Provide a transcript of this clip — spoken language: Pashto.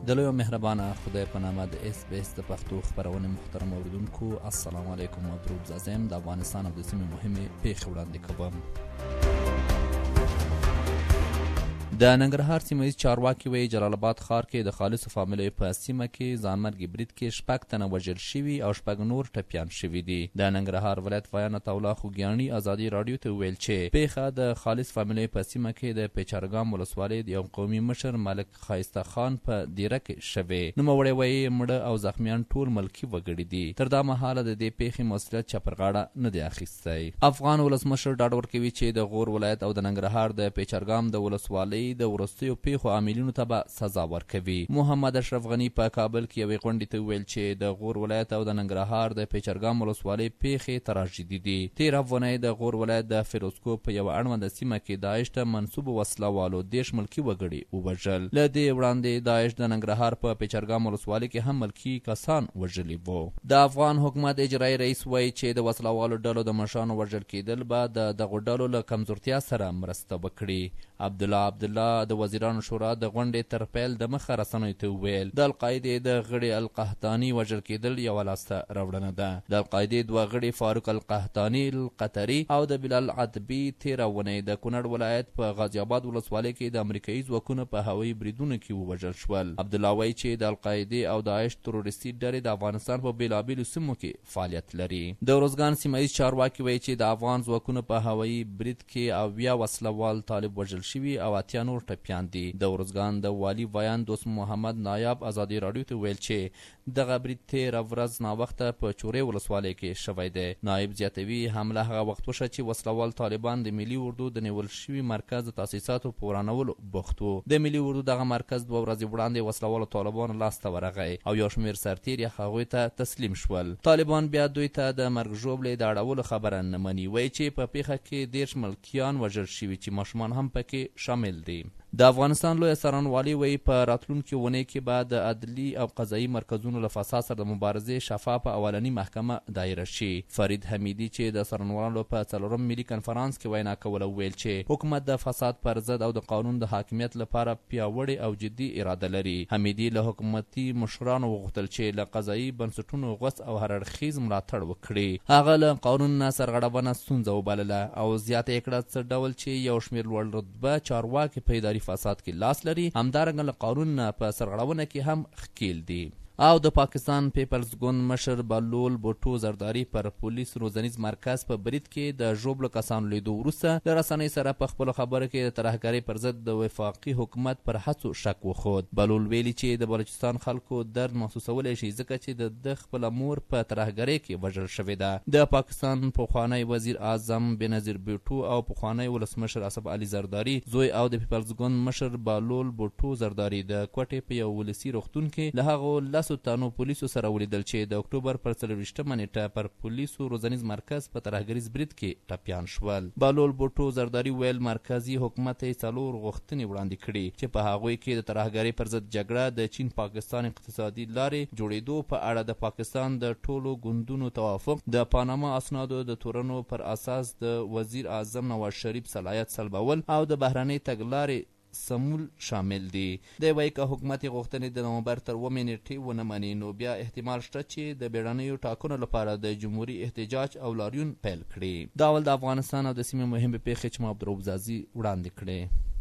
د لوی او مهربانه خدای په نامه د SBS د پښتو خپرونې محترم اوریدونکو السلام علیکم. مبروک زازم د افغانستان او د سیمې مهمې پیښې وړاندې کوم. د ننګرهار سیمه ییز چارواکي وایي جلال آباد ښار کې د خالصو فامیلیو په سیمه کې ځانمرګي برید کې 6 تنه وژل شوي او 6 نور ټپیان شوي دي. د ننګرهار ولایت ویان عطاالله خوږیاڼي ازادي راډیو ته وویل چې پیښه د خالص فامیلیو په سیمه کې د پیچارګام ولسوالۍ د یو قومي مشر ملک ښایسته خان په دیره کې شوې. نوموړی وایي مړه او زخمیان ټول ملکي وګړي دي. تر دا مهاله د دې پیښې مسؤلیت چا پر غاړه نه دی اخیستی. افغان ولسمشر ډاډ ورکوي چې د غور ولایت او د ننګرهار د پیچارګام د ولسوالۍ د وروستیو پیښو عاملینو ته به سزا ورکوي. محمد اشرف غني په کابل کې یوې غونډې ته وویل چې د غور ولایت او د ننګرهار د پیچرګام ولسوالۍ پیښې تراژیدي دي. تېره اونۍ د غور ولایت د فیروزکو په یوه اړونده سیمه کې داعش ته منسوبو وسله والو 10 ملکي وګړي ووژل. له دې وړاندې داعش د ننګرهار په پیچرګام ولسوالۍ کې هم ملکي کسان وژلي وو. د افغان حکومت اجرایي رئیس وایي چې د وسله والو ډلو د مشرانو وژل کېدل به د دغو ډلو له کمزورتیا سره مرسته وکړي. عبدالله د وزیرانو شورا د غونډې تر پیل د مخه رسنیو ته وویل د القاعدې د غړي القحطاني وژل کېدل یوه لاسته راوړنه ده. د القاعدې 2 غړي فاروق القحطاني القطري او د بلال عتبي تېره اونۍ د کونړ ولایت په غازي آباد ولسوالۍ کې د امریکایي ځواکونو په هوایي بریدونو کې ووژل شول. عبدالله وایي چې د القاعدې او داعش تروریستي ډلې د افغانستان په بېلابېلو سیمو کې فعالیت لري. د ارزګان سیمه ییز چارواکي وایي چې د افغان ځواکونو په هوایي برید کې 80 وسله وال طالب وژل شوي او 80 نور ټپیان دي. د ارزګان د والي ویان دوست محمد نایاب ازادي راډیو ته ویل چې دغه برید تېره ورځ ناوخته په چورې ولسوالۍ کې شوی دی. نایب زیاتوي حمله هغه وخت وشوه چې وسلوال طالبان د ملي اردو د نیول شوي مرکز د تاسیساتو په ورانولو بوخت وو. د ملي اردو دغه مرکز 2 ورځې وړاندې وسلوالو طالبانو لاسته ورغی او یو شمېر سرتېر یې هغوی ته تسلیم شول. طالبان بیا دوی ته د مرګ ژوبلې د اړولو خبره نه مني. وایي چې په پیښه کې 10 ملکیان وژل شوي چې ماشومان هم پکې شامل دي. د افغانستان لویه څارنوالي وایي په راتلونکې اونۍ کې به د عدلي او قضایي مرکزونو له فساد سره د مبارزې شفافه اولني محکمه دایره شي. فرید حمیدي چې د څارنوالانو په 4م ملي کنفرانس کې وینا کوله وویل چې حکومت د فساد پر ضد او د قانون د حاکمیت لپاره پیاوړې او جدي اراده لري. حمیدي له حکومتي مشرانو وغوښتل چې له قضایي بنسټونو غوڅ او هرړخیز ملاتړ وکړي. هغه له قانون نه سرغړونه ستونزه وبلله او زیاته یې کړه څه ډول چې یو شمېر لوړ رتبه چارواکي په اداري فساد کې لاس لري همدارنګه له قانون نه په سرغړونه کې هم ښکیل دي. او د پاکستان پیپلز ګوند مشر بهلول بوټو زرداری پر پولیس روزنیز مرکز په برید کې د ژوبلو کسانو لیدو وروسته له رسنۍ سره په خپلو خبرو کې د ترهګرۍ پر ضد د وفاقي حکومت پر هڅو شک وښود. بهلول ویلي چې د بلوچستان خلکو درد محسوسولی شي ځکه چې د خپله مور په ترهګرۍ کې وژل شوې ده. د پاکستان پخوانی وزیر اعظم بېنظیر بوټو او پخوانی ولسمشر اسف علي زرداری زوی او د پیپلز ګوند مشر بهلول بوټو زرداری د کوټې په یو ولسي روغتون کې له هغو تانو پولیسو سره ولیدل چې د اکتوبر پر 24مه نیټه پر پولیسو روزنیز مرکز په ترهګریز برید کې ټپیان شول. بهلول بوټو زرداری ویل مرکزی حکومت یې 4 غوښتنې وړاندې کړي چې په هغوی کې د ترهګرۍ پر ضد جګړه، د چین پاکستان اقتصادي لارې جوړېدو په اړه د پاکستان د ټولو ګوندونو توافق، د پاناما اسنادو د تورنو پر اساس د وزیر اعظم نواز شریف صلاحیت سلبول او د بهرنۍ تګلارې سمول شامل دي. دی وایي که حکومت غوښتنې د نومبر تر 9 نیټې ونه مني نو بیا احتمال شته چې د بیړنیو ټاکنو لپاره د جمهوري احتجاج او لاریون پیل کړي. دا ول د افغانستان او د سیمې مهمې پیښې چې ما عبدالرؤف زازي وړاندې کړې.